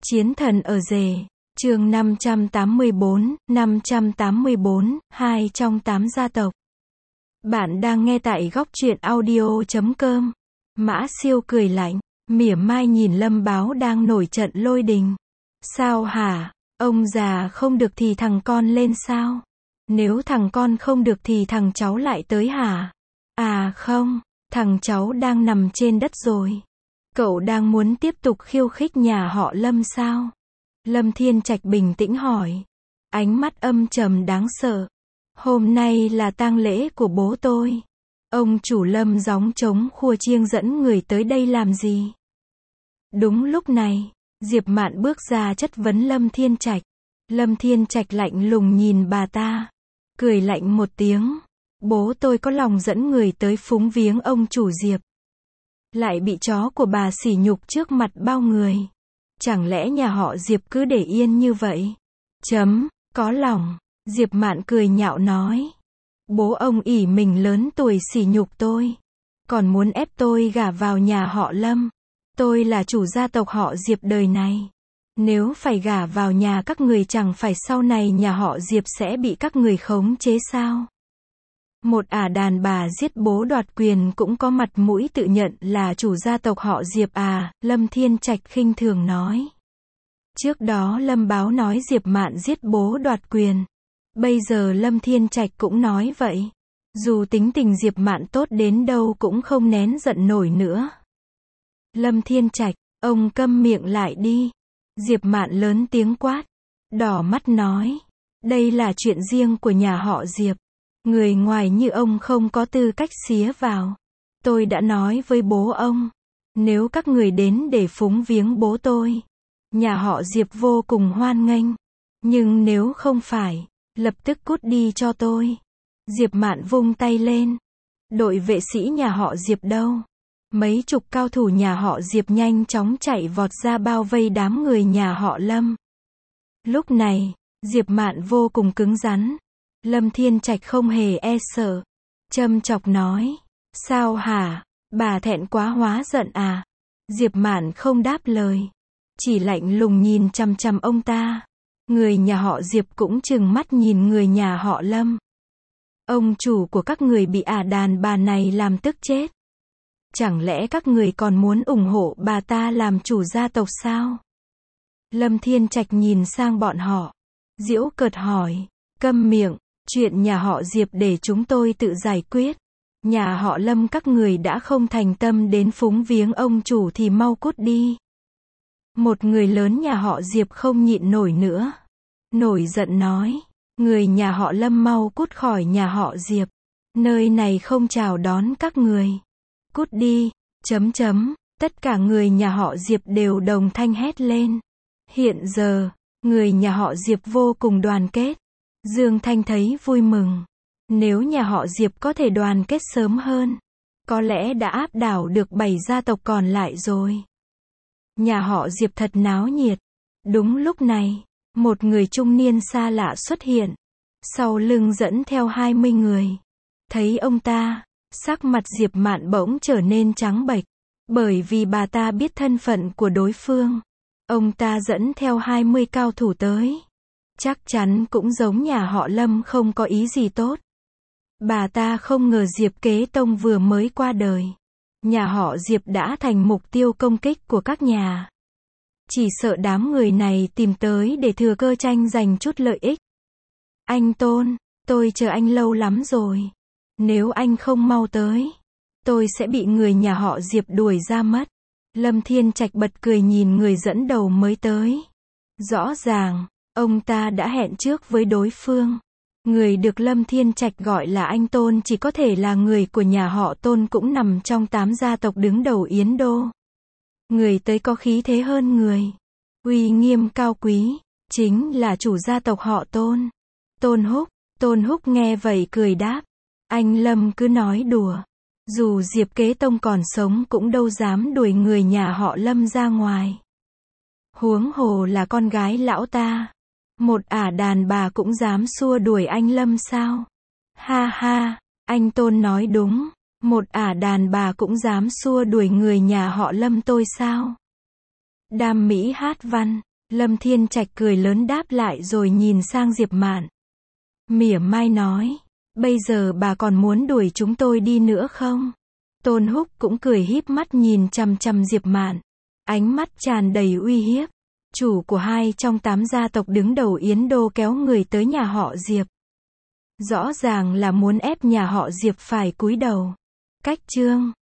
Chiến thần ở rể, chương 584, 2 trong 8 gia tộc. Bạn đang nghe tại góc truyện audio.com. Mã Siêu cười lạnh, mỉa mai nhìn Lâm Báo đang nổi trận lôi đình. Sao hả? Ông già không được thì thằng con lên sao? Nếu thằng con không được thì thằng cháu lại tới hả? À không, thằng cháu đang nằm trên đất rồi. Cậu đang muốn tiếp tục khiêu khích nhà họ Lâm sao? Lâm Thiên Trạch bình tĩnh hỏi. Ánh mắt âm trầm đáng sợ. Hôm nay là tang lễ của bố tôi. Ông chủ Lâm gióng trống khua chiêng dẫn người tới đây làm gì? Đúng lúc này, Diệp Mạn bước ra chất vấn Lâm Thiên Trạch. Lâm Thiên Trạch lạnh lùng nhìn bà ta, cười lạnh một tiếng. Bố tôi có lòng dẫn người tới phúng viếng ông chủ Diệp, lại bị chó của bà sỉ nhục trước mặt bao người. Chẳng lẽ nhà họ Diệp cứ để yên như vậy? Có lòng. Diệp Mạn cười nhạo nói. Bố ông ỷ mình lớn tuổi sỉ nhục tôi, còn muốn ép tôi gả vào nhà họ Lâm. Tôi là chủ gia tộc họ Diệp đời này. Nếu phải gả vào nhà các người chẳng phải sau này nhà họ Diệp sẽ bị các người khống chế sao? Một đàn bà giết bố đoạt quyền cũng có mặt mũi tự nhận là chủ gia tộc họ Diệp à? Lâm Thiên Trạch khinh thường nói. Trước đó Lâm Báo nói Diệp Mạn giết bố đoạt quyền. Bây giờ Lâm Thiên Trạch cũng nói vậy. Dù tính tình Diệp Mạn tốt đến đâu cũng không nén giận nổi nữa. Lâm Thiên Trạch, ông câm miệng lại đi. Diệp Mạn lớn tiếng quát, đỏ mắt nói. Đây là chuyện riêng của nhà họ Diệp. Người ngoài như ông không có tư cách xía vào. Tôi đã nói với bố ông, nếu các người đến để phúng viếng bố tôi, nhà họ Diệp vô cùng hoan nghênh. Nhưng nếu không phải, lập tức cút đi cho tôi. Diệp Mạn vung tay lên. Đội vệ sĩ nhà họ Diệp đâu? Mấy chục cao thủ nhà họ Diệp nhanh chóng chạy vọt ra bao vây đám người nhà họ Lâm. Lúc này, Diệp Mạn vô cùng cứng rắn. Lâm Thiên Trạch không hề e sợ, châm chọc nói. Sao hả? Bà thẹn quá hóa giận à? Diệp Mạn không đáp lời, chỉ lạnh lùng nhìn chằm chằm ông ta. Người nhà họ Diệp cũng trừng mắt nhìn người nhà họ Lâm. Ông chủ của các người bị đàn bà này làm tức chết. Chẳng lẽ các người còn muốn ủng hộ bà ta làm chủ gia tộc sao? Lâm Thiên Trạch nhìn sang bọn họ, giễu cợt hỏi. Câm miệng, chuyện nhà họ Diệp để chúng tôi tự giải quyết. Nhà họ Lâm các người đã không thành tâm đến phúng viếng ông chủ thì mau cút đi. Một người lớn nhà họ Diệp không nhịn nổi nữa, nổi giận nói. Người nhà họ Lâm mau cút khỏi nhà họ Diệp. Nơi này không chào đón các người. Cút đi. Tất cả người nhà họ Diệp đều đồng thanh hét lên. Hiện giờ, người nhà họ Diệp vô cùng đoàn kết. Dương Thanh thấy vui mừng. Nếu nhà họ Diệp có thể đoàn kết sớm hơn, có lẽ đã áp đảo được 7 gia tộc còn lại rồi. Nhà họ Diệp thật náo nhiệt. Đúng lúc này, một người trung niên xa lạ xuất hiện, sau lưng dẫn theo 20 người. Thấy ông ta, sắc mặt Diệp Mạn bỗng trở nên trắng bệch, bởi vì bà ta biết thân phận của đối phương. Ông ta dẫn theo 20 cao thủ tới, chắc chắn cũng giống nhà họ Lâm không có ý gì tốt. Bà ta không ngờ Diệp Kế Tông vừa mới qua đời, nhà họ Diệp đã thành mục tiêu công kích của các nhà. Chỉ sợ đám người này tìm tới để thừa cơ tranh giành chút lợi ích. Anh Tôn, tôi chờ anh lâu lắm rồi. Nếu anh không mau tới, tôi sẽ bị người nhà họ Diệp đuổi ra mất. Lâm Thiên Trạch bật cười nhìn người dẫn đầu mới tới. Rõ ràng, ông ta đã hẹn trước với đối phương. Người được Lâm Thiên Trạch gọi là anh Tôn chỉ có thể là người của nhà họ Tôn, cũng nằm trong 8 gia tộc đứng đầu Yến Đô. Người tới có khí thế hơn người, uy nghiêm cao quý, chính là chủ gia tộc họ Tôn. Tôn Húc nghe vậy cười đáp. Anh Lâm cứ nói đùa. Dù Diệp Kế Tông còn sống cũng đâu dám đuổi người nhà họ Lâm ra ngoài. Huống hồ là con gái lão ta. Một đàn bà cũng dám xua đuổi anh Lâm sao? Ha ha, anh Tôn nói đúng. Một đàn bà cũng dám xua đuổi người nhà họ Lâm tôi sao? Đam mỹ hát văn. Lâm Thiên Trạch cười lớn đáp lại rồi nhìn sang Diệp Mạn. Mỉa mai nói, bây giờ bà còn muốn đuổi chúng tôi đi nữa không? Tôn Húc cũng cười híp mắt nhìn chằm chằm Diệp Mạn, ánh mắt tràn đầy uy hiếp. Chủ của 2 trong 8 gia tộc đứng đầu Yến Đô kéo người tới nhà họ Diệp. Rõ ràng là muốn ép nhà họ Diệp phải cúi đầu. Cách chương